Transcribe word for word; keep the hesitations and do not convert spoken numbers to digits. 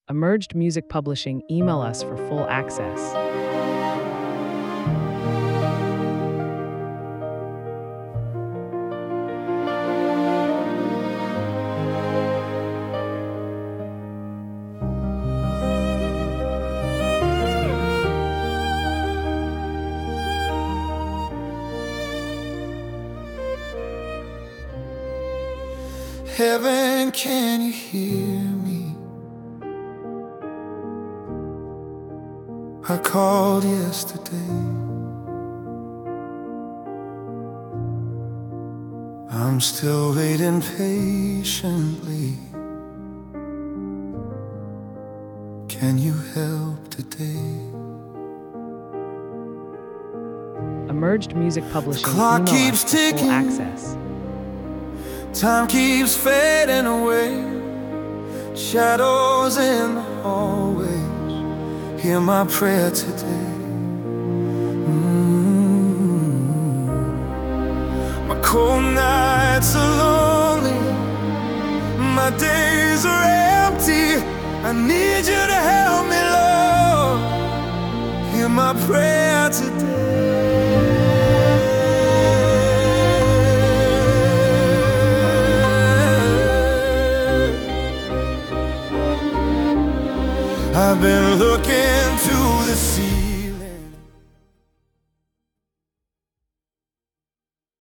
Emerged Music Publishing. Email us for full access. Heaven, can you hear me? I called yesterday. I'm still waiting patiently. Can you help today? Emerged Music Publishing. Clock Email keeps us for full ticking. access. Time keeps fading away. Shadows in the hallways. Hear my prayer today. mm. My cold nights are lonely. My days are empty. I need you to help me, Lord. Hear my prayer today. I've been looking to the sea.